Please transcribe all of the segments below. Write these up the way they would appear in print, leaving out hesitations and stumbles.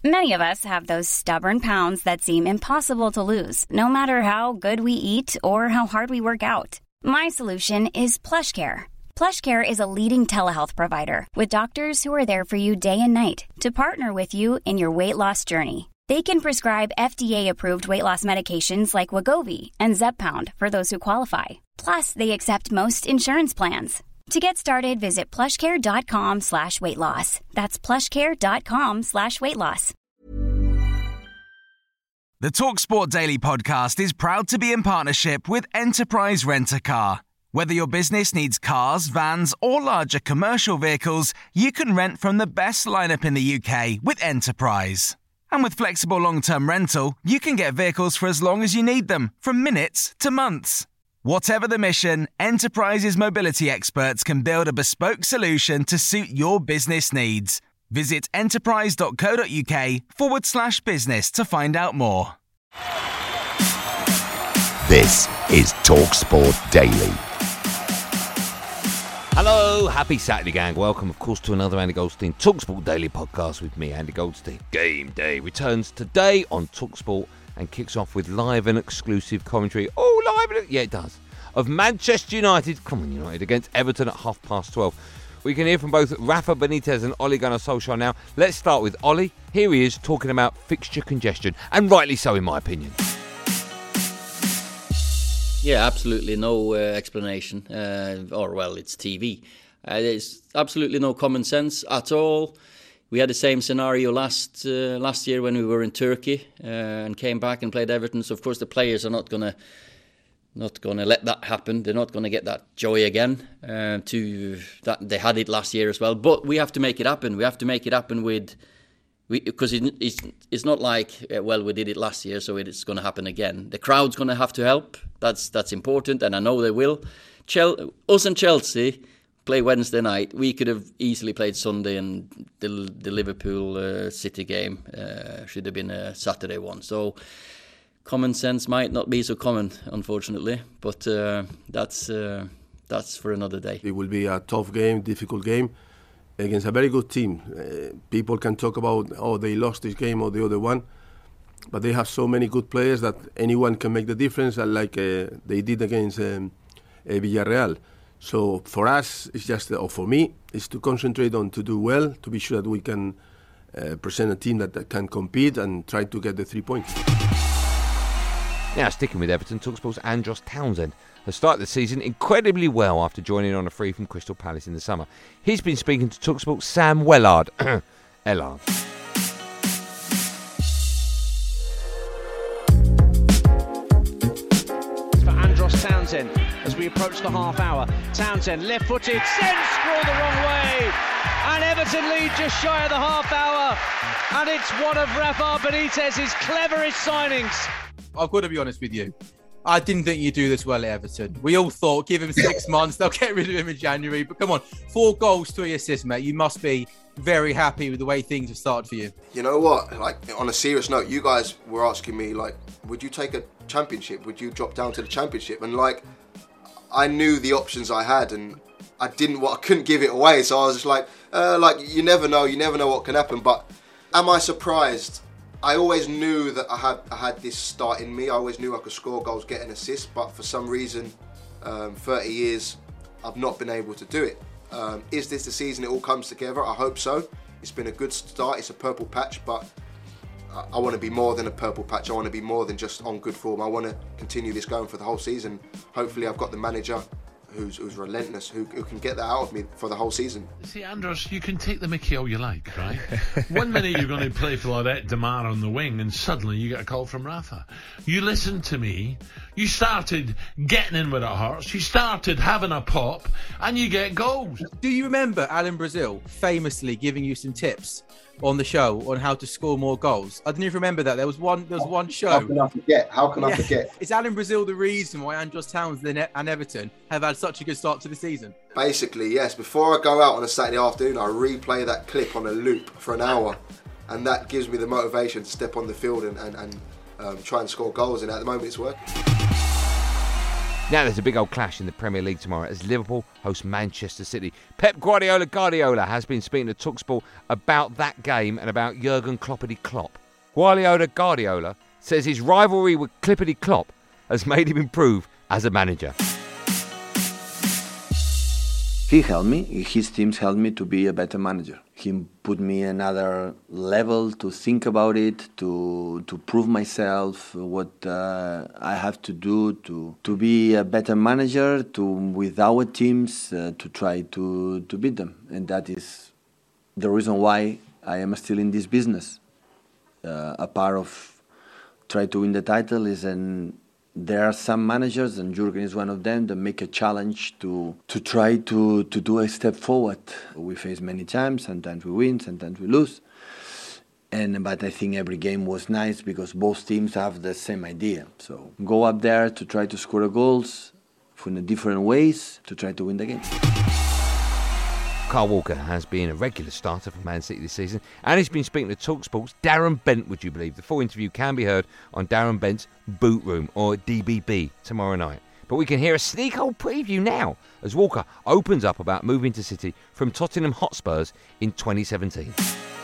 Many of us have those stubborn pounds that seem impossible to lose, no matter how good we eat or how hard we work out. My solution is PlushCare. PlushCare is a leading telehealth provider with doctors who are there for you day and night to partner with you in your weight loss journey. They can prescribe FDA-approved weight loss medications like Wegovy and Zepbound for those who qualify. Plus, they accept most insurance plans. To get started, visit plushcare.com/weightloss. That's plushcare.com/weightloss. The TalkSport Daily podcast is proud to be in partnership with Enterprise Rent-A-Car. Whether your business needs cars, vans, or larger commercial vehicles, you can rent from the best lineup in the UK with Enterprise. And with flexible long-term rental, you can get vehicles for as long as you need them, from minutes to months. Whatever the mission, Enterprise's mobility experts can build a bespoke solution to suit your business needs. Visit enterprise.co.uk/business to find out more. This is TalkSport Daily. Hello, happy Saturday, gang. Welcome, of course, to another Andy Goldstein TalkSport Daily podcast with me, Andy Goldstein. Game Day returns today on TalkSport and kicks off with live and exclusive commentary. Yeah, it does. Of Manchester United, come on United, against Everton at 12:30. We can hear from both Rafa Benitez and Ole Gunnar Solskjaer now. Let's start with Ole. Here he is talking about fixture congestion, and rightly so in my opinion. Yeah, absolutely no explanation, it's TV. There's absolutely no common sense at all. We had the same scenario last year when we were in Turkey and came back and played Everton. So of course the players are not gonna let that happen. They're not gonna get that joy again. They had it last year as well. But we have to make it happen. We have to make it happen because it's not like we did it last year, so it's going to happen again. The crowd's going to have to help. That's important, and I know they will. Us and Chelsea play Wednesday night. We could have easily played Sunday, and the Liverpool City game should have been a Saturday one. So common sense might not be so common, unfortunately, but that's for another day. It will be a tough game, difficult game against a very good team. People can talk about, they lost this game or the other one, but they have so many good players that anyone can make the difference, like they did against Villarreal. So for us, it's just, or for me, it's to concentrate on to do well, to be sure that we can present a team that can compete and try to get the 3 points. Now, sticking with Everton, TalkSport's Andros Townsend has started the season incredibly well after joining on a free from Crystal Palace in the summer. He's been speaking to TalkSport's Sam Wellard. Ellard. For Andros Townsend as we approach the half hour. Townsend, left-footed, sends scroll the wrong way. And Everton lead just shy of the half hour. And it's one of Rafa Benitez's cleverest signings. I've got to be honest with you. I didn't think you'd do this well at Everton. We all thought, give him 6 months, they'll get rid of him in January. But come on, 4 goals, 3 assists, mate. You must be very happy with the way things have started for you. You know what? Like, on a serious note, you guys were asking me, like, would you take a championship? Would you drop down to the championship? And, like, I knew the options I had, and I couldn't give it away. So I was just like, you never know what can happen. But am I surprised? I always knew that I had this start in me. I always knew I could score goals, get an assist, but for some reason, 30 years, I've not been able to do it. Is this the season it all comes together? I hope so. It's been a good start. It's a purple patch, but I want to be more than a purple patch. I want to be more than just on good form. I want to continue this going for the whole season. Hopefully I've got the manager who's relentless, who can get that out of me for the whole season. See, Andros, you can take the mickey all you like, right? 1 minute you're going to play for Laurette Demar on the wing, and suddenly you get a call from Rafa. You listened to me, you started getting in with it hearts, you started having a pop, and you get goals. Do you remember Alan Brazil famously giving you some tips on the show on how to score more goals? I don't even remember that. There was one show. How can I forget? Is Alan Brazil the reason why Andros Townsend and Everton have had such a good start to the season? Basically, yes. Before I go out on a Saturday afternoon, I replay that clip on a loop for an hour, and that gives me the motivation to step on the field and try and score goals, and at the moment it's working. Now there's a big old clash in the Premier League tomorrow as Liverpool host Manchester City. Pep Guardiola has been speaking to TalkSport about that game and about Jurgen Klopp. Guardiola says his rivalry with Clippity Klopp has made him improve as a manager. He helped me, his teams helped me to be a better manager. He put me another level to think about it, to prove myself, what I have to do to be a better manager, with our teams, to try to beat them. And that is the reason why I am still in this business. A part of try to win the title is there are some managers, and Jurgen is one of them, that make a challenge to try to do a step forward. We face many times, sometimes we win, sometimes we lose. But I think every game was nice because both teams have the same idea. So go up there to try to score goals in different ways to try to win the game. Kyle Walker has been a regular starter for Man City this season, and he's been speaking to TalkSport's Darren Bent, would you believe? The full interview can be heard on Darren Bent's Boot Room, or DBB, tomorrow night. But we can hear a sneak old preview now as Walker opens up about moving to City from Tottenham Hotspurs in 2017.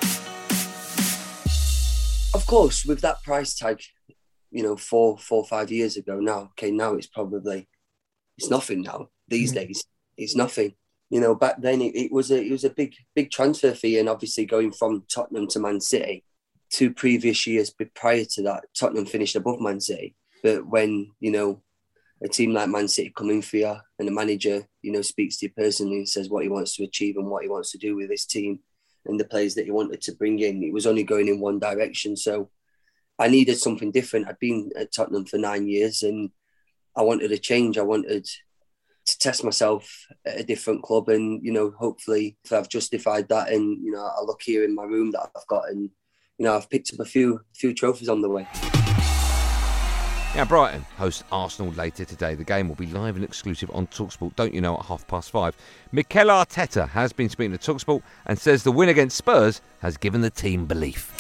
Of course, with that price tag, 4 or 5 years ago now, now it's nothing now. These days, it's nothing. Back then it was a big transfer fee, and obviously going from Tottenham to Man City, 2 previous years prior to that, Tottenham finished above Man City. But when a team like Man City come in for you, and the manager speaks to you personally and says what he wants to achieve and what he wants to do with his team and the players that he wanted to bring in, it was only going in one direction. So I needed something different. I'd been at Tottenham for 9 years, and I wanted a change. I wanted to test myself at a different club, and hopefully if I've justified that, and I look here in my room that I've got, and I've picked up a few trophies on the way. Now Brighton host Arsenal later today. The game will be live and exclusive on TalkSport, don't you know, at 5:30. Mikel Arteta has been speaking to TalkSport and says the win against Spurs has given the team belief.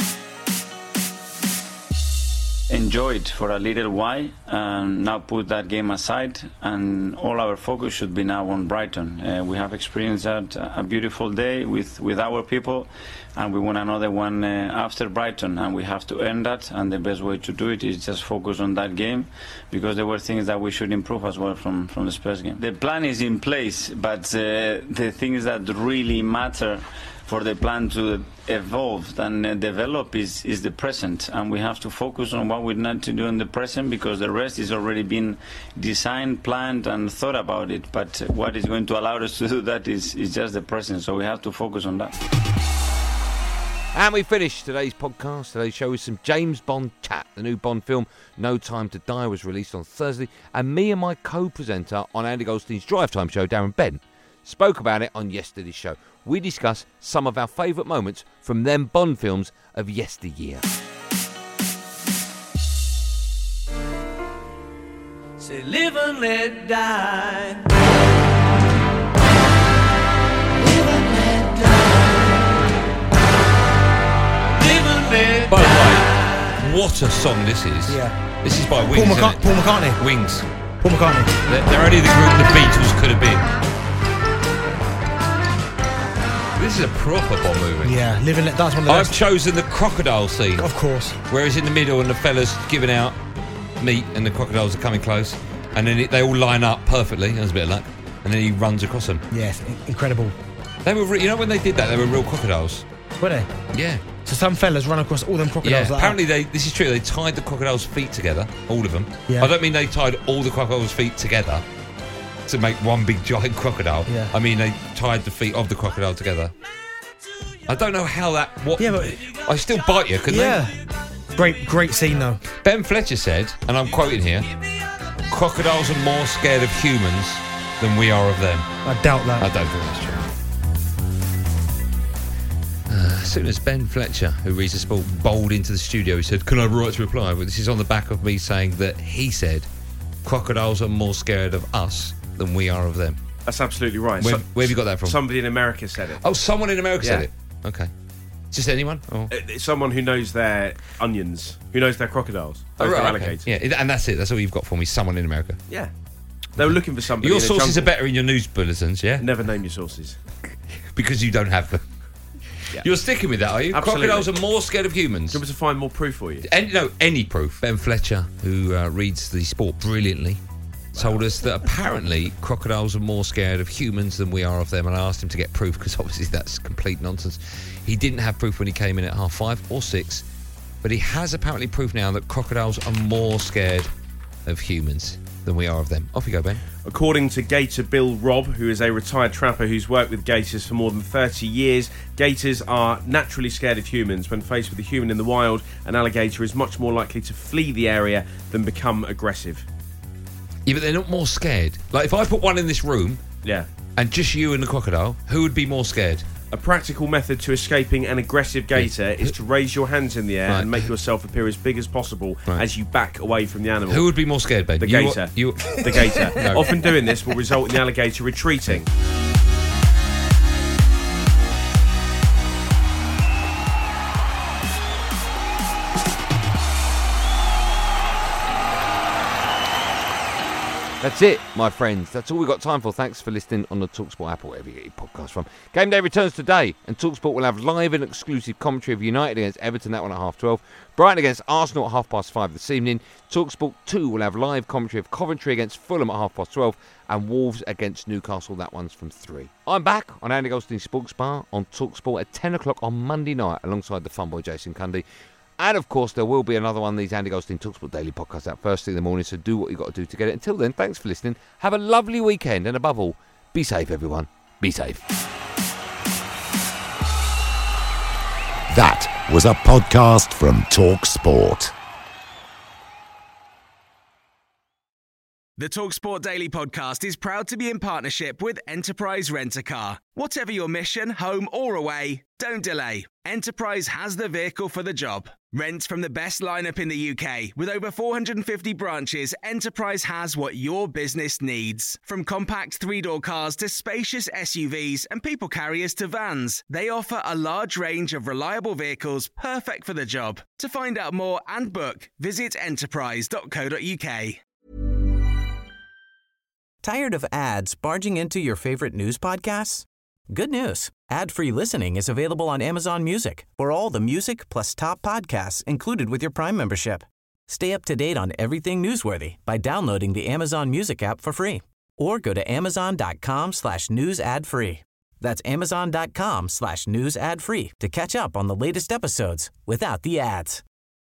Enjoyed for a little while and now put that game aside, and all our focus should be now on Brighton. We have experienced a beautiful day with our people, and we want another one after Brighton, and we have to earn that, and the best way to do it is just focus on that game, because there were things that we should improve as well from the Spurs game. The plan is in place, but the things that really matter for the plan to evolve and develop is the present, and we have to focus on what we need to do in the present, because the rest is already been designed, planned and thought about it, but what is going to allow us to do that is just the present, so we have to focus on that. And we finish today's show with some James Bond chat. The new Bond film No Time to Die was released on Thursday, and me and my co-presenter on Andy Goldstein's Drive Time show, Darren Bent, spoke about it on yesterday's show. We discuss some of our favourite moments from them Bond films of yesteryear. Say live and let die. Live and let die. Live and let die. By the way, what a song this is. Yeah. This is by Wings. Paul McCartney. Wings. Paul McCartney. They're only the group the Beatles could have been. This is a proper Bond movie. Yeah, Live and Let Die's one of the I've best. chosen the crocodile scene. Of course. Where he's in the middle and the fella's giving out meat and the crocodiles are coming close. And then they all line up perfectly. There's a bit of luck. And then he runs across them. Yes, incredible. They were, when they did that, they were real crocodiles. Were they? Yeah. So some fellas run across all them crocodiles. Yeah, like apparently that. this is true. They tied the crocodiles' feet together, all of them. Yeah. I don't mean they tied all the crocodiles' feet together to make one big giant crocodile. Yeah. I mean they tied the feet of the crocodile together. I don't know how that. What? Yeah, but I still bite you, couldn't they? Great scene though. Ben Fletcher said, and I'm quoting here: "Crocodiles are more scared of humans than we are of them." I doubt that. I don't think that's true. As soon as Ben Fletcher, who reads the sport, bowled into the studio, he said, "Can I have a right to reply?" But this is on the back of me saying that he said, "Crocodiles are more scared of us than we are of them." That's absolutely right. Where have you got that from? Somebody in America said it. Oh, someone in America said it? Okay. Just anyone? Or? Someone who knows their onions, who knows their crocodiles, knows their alligators. Yeah, and that's it. That's all you've got for me. Someone in America. Yeah. They were looking for somebody. Your in a sources jungle. are better in your news bulletins, yeah? Never name your sources. Because you don't have them. Yeah. You're sticking with that, are you? Absolutely. Crocodiles are more scared of humans. Do you want me to find more proof for you? Any proof. Ben Fletcher, who reads the sport brilliantly, told us that apparently crocodiles are more scared of humans than we are of them, and I asked him to get proof because obviously that's complete nonsense. He didn't have proof when he came in at 5:30 or 6, but he has apparently proof now that crocodiles are more scared of humans than we are of them. Off you go, Ben. According to Gator Bill Robb, who is a retired trapper who's worked with gators for more than 30 years, gators are naturally scared of humans. When faced with a human in the wild, an alligator is much more likely to flee the area than become aggressive. Yeah, but they're not more scared. Like, if I put one in this room, yeah, and just you and the crocodile, who would be more scared? A practical method to escaping an aggressive gator is to raise your hands in the air and make yourself appear as big as possible as you back away from the animal. Who would be more scared, Ben? The gator. The gator. No. Often doing this will result in the alligator retreating. That's it, my friends. That's all we've got time for. Thanks for listening on the TalkSport app or wherever you get your podcast from. Game day returns today, and TalkSport will have live and exclusive commentary of United against Everton, that one at 12:30. Brighton against Arsenal at 5:30 this evening. TalkSport 2 will have live commentary of Coventry against Fulham at 12:30, and Wolves against Newcastle, that one's from 3. I'm back on Andy Goldstein's Sports Bar on TalkSport at 10 o'clock on Monday night alongside the fun boy Jason Cundy. And, of course, there will be another one of these Andy Goldstein TalkSport Daily podcasts out first thing in the morning, so do what you've got to do to get it. Until then, thanks for listening. Have a lovely weekend, and above all, be safe, everyone. Be safe. That was a podcast from TalkSport. The TalkSport Daily podcast is proud to be in partnership with Enterprise Rent-A-Car. Whatever your mission, home or away, don't delay. Enterprise has the vehicle for the job. Rent from the best lineup in the UK. With over 450 branches, Enterprise has what your business needs. From compact three-door cars to spacious SUVs and people carriers to vans, they offer a large range of reliable vehicles perfect for the job. To find out more and book, visit enterprise.co.uk. Tired of ads barging into your favorite news podcasts? Good news. Ad-free listening is available on Amazon Music for all the music plus top podcasts included with your Prime membership. Stay up to date on everything newsworthy by downloading the Amazon Music app for free or go to amazon.com/news ad free. That's amazon.com/news ad free to catch up on the latest episodes without the ads.